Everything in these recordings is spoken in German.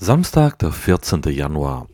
Samstag, der 14. Januar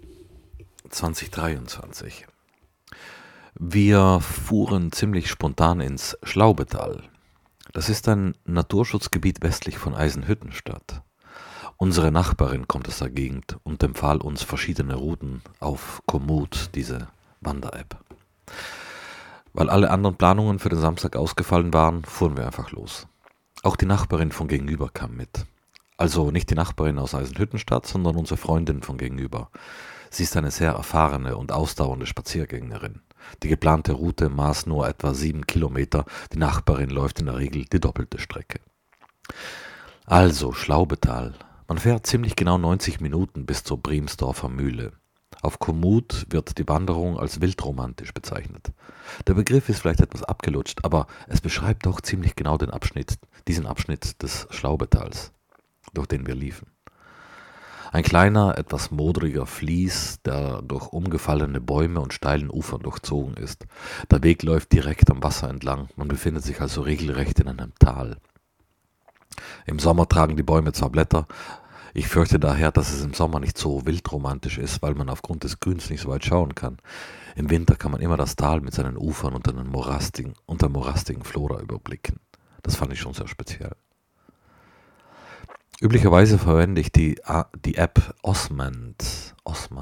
2023. Wir fuhren ziemlich spontan ins Schlaubetal. Das ist ein Naturschutzgebiet westlich von Eisenhüttenstadt. Unsere Nachbarin kommt aus der Gegend und empfahl uns verschiedene Routen auf Komoot, diese Wander-App. Weil alle anderen Planungen für den Samstag ausgefallen waren, fuhren wir einfach los. Auch die Nachbarin von gegenüber kam mit. Also nicht die Nachbarin aus Eisenhüttenstadt, sondern unsere Freundin von gegenüber. Sie ist eine sehr erfahrene und ausdauernde Spaziergängerin. Die geplante Route maß nur etwa 7 Kilometer, die Nachbarin läuft in der Regel die doppelte Strecke. Also Schlaubetal. Man fährt ziemlich genau 90 Minuten bis zur Briemsdorfer Mühle. Auf Komoot wird die Wanderung als wildromantisch bezeichnet. Der Begriff ist vielleicht etwas abgelutscht, aber es beschreibt doch ziemlich genau diesen Abschnitt des Schlaubetals, durch den wir liefen. Ein kleiner, etwas modriger Flies, der durch umgefallene Bäume und steilen Ufern durchzogen ist. Der Weg läuft direkt am Wasser entlang, man befindet sich also regelrecht in einem Tal. Im Sommer tragen die Bäume zwar Blätter, ich fürchte daher, dass es im Sommer nicht so wildromantisch ist, weil man aufgrund des Grüns nicht so weit schauen kann. Im Winter kann man immer das Tal mit seinen Ufern und der morastigen Flora überblicken. Das fand ich schon sehr speziell. Üblicherweise verwende ich die App Osmand,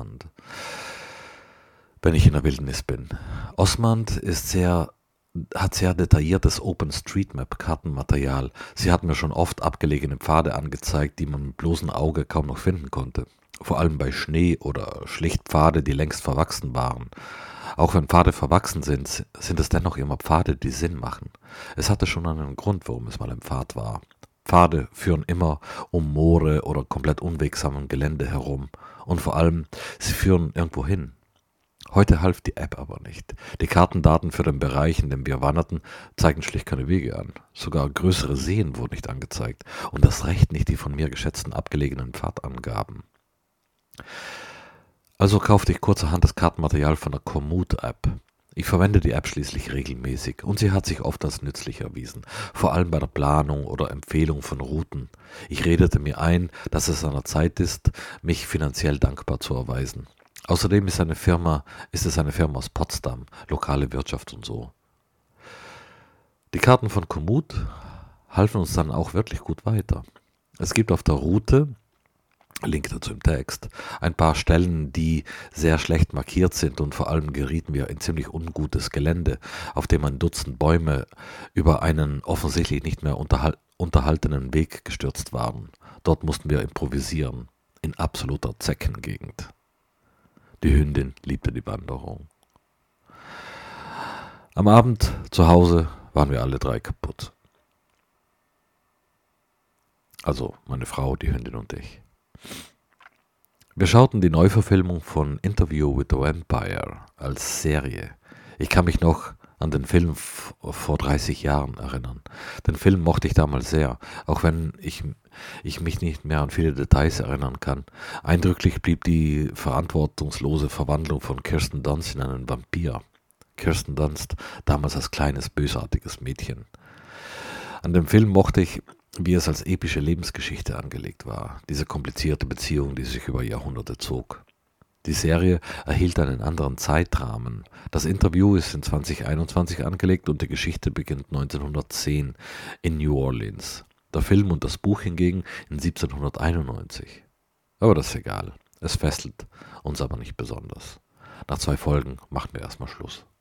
wenn ich in der Wildnis bin. Osmand hat sehr detailliertes OpenStreetMap-Kartenmaterial. Sie hat mir schon oft abgelegene Pfade angezeigt, die man mit bloßem Auge kaum noch finden konnte. Vor allem bei Schnee oder schlicht Pfade, die längst verwachsen waren. Auch wenn Pfade verwachsen sind, sind es dennoch immer Pfade, die Sinn machen. Es hatte schon einen Grund, warum es mal ein Pfad war. Pfade führen immer um Moore oder komplett unwegsamen Gelände herum. Und vor allem, sie führen irgendwo hin. Heute half die App aber nicht. Die Kartendaten für den Bereich, in dem wir wanderten, zeigten schlicht keine Wege an. Sogar größere Seen wurden nicht angezeigt. Und das recht nicht die von mir geschätzten abgelegenen Pfadangaben. Also kaufte ich kurzerhand das Kartenmaterial von der Komoot-App. Ich verwende die App schließlich regelmäßig und sie hat sich oft als nützlich erwiesen, vor allem bei der Planung oder Empfehlung von Routen. Ich redete mir ein, dass es an der Zeit ist, mich finanziell dankbar zu erweisen. Außerdem ist es eine Firma aus Potsdam, lokale Wirtschaft und so. Die Karten von Komoot halfen uns dann auch wirklich gut weiter. Es gibt auf der Route, Link dazu im Text, ein paar Stellen, die sehr schlecht markiert sind und vor allem gerieten wir in ziemlich ungutes Gelände, auf dem ein Dutzend Bäume über einen offensichtlich nicht mehr unterhaltenen Weg gestürzt waren. Dort mussten wir improvisieren, in absoluter Zeckengegend. Die Hündin liebte die Wanderung. Am Abend zu Hause waren wir alle drei kaputt. Also meine Frau, die Hündin und ich. Wir schauten die Neuverfilmung von Interview with the Vampire als Serie. Ich kann mich noch an den Film vor 30 Jahren erinnern. Den Film mochte ich damals sehr, auch wenn ich mich nicht mehr an viele Details erinnern kann. Eindrücklich blieb die verantwortungslose Verwandlung von Kirsten Dunst in einen Vampir. Kirsten Dunst, damals als kleines, bösartiges Mädchen. An dem Film mochte ich, wie es als epische Lebensgeschichte angelegt war, diese komplizierte Beziehung, die sich über Jahrhunderte zog. Die Serie erhielt einen anderen Zeitrahmen. Das Interview ist in 2021 angelegt und die Geschichte beginnt 1910 in New Orleans. Der Film und das Buch hingegen in 1791. Aber das ist egal. Es fesselt uns aber nicht besonders. Nach 2 Folgen machen wir erstmal Schluss.